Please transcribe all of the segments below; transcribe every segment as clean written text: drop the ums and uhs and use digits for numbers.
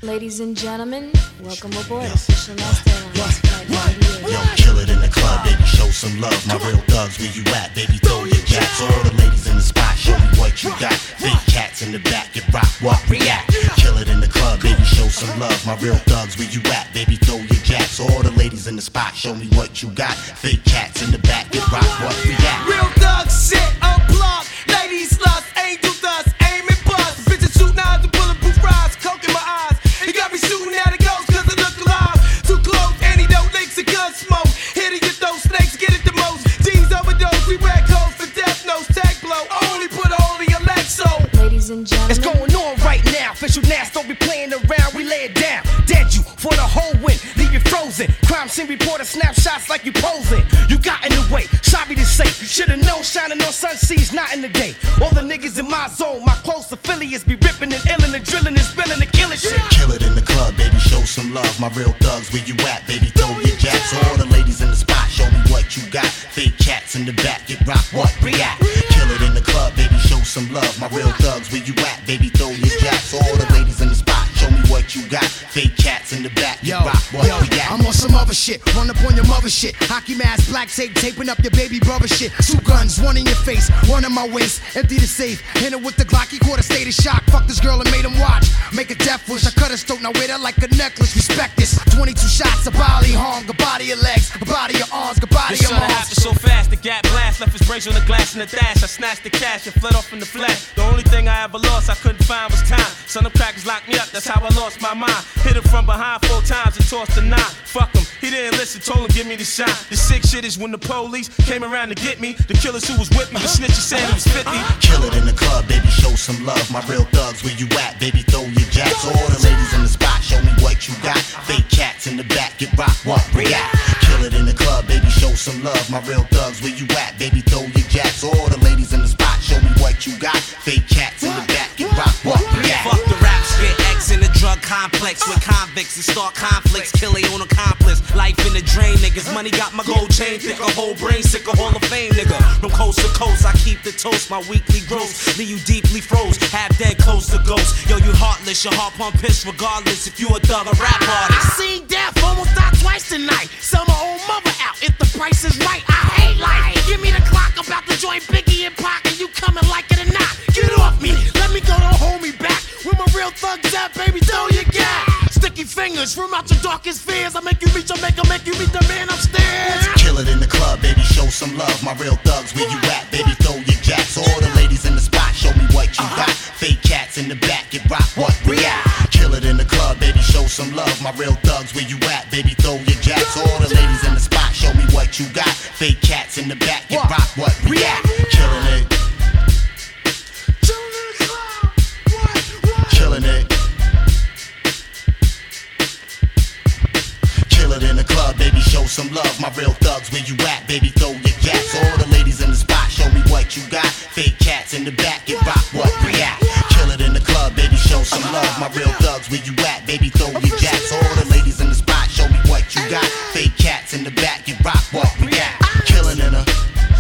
Ladies and gentlemen, welcome aboard Official Master Airlines Flight 98. Yo, kill it in the club, baby, show some love. My real thugs, where you at, baby, throw your jacks. All the ladies in the spot, show me what you got. Big cats in the back, get rock, what, react. Kill it in the club, baby, show some love. My real thugs, where you at, baby, throw your jacks. All the ladies in the spot, show me what you got. Fake cats in the back, get rock, what, react. Real thugs, shit, unplugged. Ladies lust, angel dust, aim and bust. Bitches shooting eyes and bulletproof rides, coke in my eyes. He got me shooting at a ghost cause it look alive. Too close, antidote, links and gun smoke. Here to get those snakes, get it the most. G's overdose, we wear codes for death notes. Tag blow, only put a hole in your leg, so. Ladies and gentlemen, It's going on right now. Official Nas, don't be playing around. We lay it down. Dead you for the whole win. Leave you frozen. Crime scene reporter snapshots like you posing. You got in the way. Sorry to say. Should've known shining on sun seas, not in the day. All the niggas in my zone, my close affiliates be ripping and illing and drilling and spilling and killing shit. Kill it in the club, baby, show some love. My real thugs, where you at, baby, throw your jacks. All the ladies in the spot, show me what you got. Fake cats in the back, get rock, what, react. Kill it in the club, baby, show some love. My real thugs, where you at, baby, throw your jacks. All the ladies in the spot, show me what you got. Fake cats in the back, get rock, what, react. I'm on some other shit, run up on your mother shit. Hockey mask, black tape, taping up your baby brother shit. 2 guns, one in your face, one in my waist. Empty the safe, hit it with the Glock, he caught a state of shock. Fuck this girl and made him watch. Make a death wish, I cut her throat, now wear that like a necklace. Respect this, 22 shots, a bodily harm, goodbye to your legs, goodbye to your arms, goodbye to This your should've arms. happened so fast, the gap blast left his brace on the glass and the dash. I snatched the cash and fled off in the flash. The only thing I ever lost I couldn't find was time. Son of crackers locked me up, that's how I lost my mind. Hit him from behind 4 times and tossed a 9. Fuck him, he didn't listen, told him give me the shine. The sick shit is when the police came around to get me. The killers who was with me, the snitches said he was 50. Kill it in the club, baby, show some love. My real thugs, where you at, baby, throw your jacks. All the ladies in the spot, show me what you got. Fake cats in the back, get rock, what, react. Kill it in the club, baby, show some love. My real thugs, where you at, baby, throw your jacks. All the ladies in the spot, show me what you got. Fake cats in the back, get rock, what, react. Fuck the rap, spit X in the drug complex with convicts and start conflicts. Kill they own accomplice. Life in the drain, niggas. Money got my gold chain thick, a whole brain sick, a Hall of Fame, nigga. From coast to coast, I keep the toast. My weekly gross, leave you deeply froze. Half dead, close to ghost. Yo, you heartless, your heart pump piss regardless if you a thug or rap I artist. seen death almost die twice tonight. Sell my own mother out if the price is right. I hate life. Give me the clock about to join Biggie and Pac, and you coming like it or not. Get off me, let me go, don't hold me back. With my real thugs at, baby, throw your gas. Sticky fingers from out your darkest fears. I make you reach, I make you meet the man upstairs. Kill it in the club, baby, show some love. My real thugs, where you at, baby, throw your jacks. All the ladies in the spot, show me what you got. Fake cats in the back, get rock, what, react. Kill it in the club, baby, show some love. My real thugs, where you at, baby, throw your jacks. All the ladies in the spot, show me what you got. Fake cats in the back, get rock, what, react. Killing it. Killing it. Kill it in the club, baby, show some love. My real thugs, where you at, baby, throw your jacks. All the ladies in the spot, show me what you got. Fake cats in the back, get rock, what, react. Kill it in the club, baby, show some love. My real thugs, where you at, baby, throw your jacks. All the ladies in the spot, show me what you got. Fake cats in the back, get rock, what, react. Killing in a.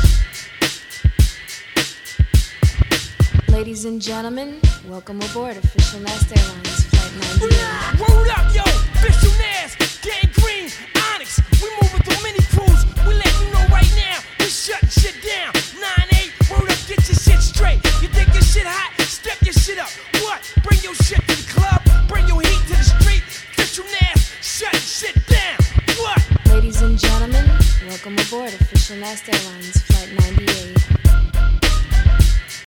ladies and gentlemen, welcome aboard Official Master Airlines Flight 98. Word up, yo, Official Nas, getting green, Onyx. We moving through mini crews. We letting you know right now, we shutting shit down. 9-8, word up, get your shit straight. You think your shit hot? Step your shit up. What? Bring your shit to the club. Bring your heat to the street. Official Nas, shutting shit down. What? Ladies and gentlemen, welcome aboard Official Master Airlines Flight 98.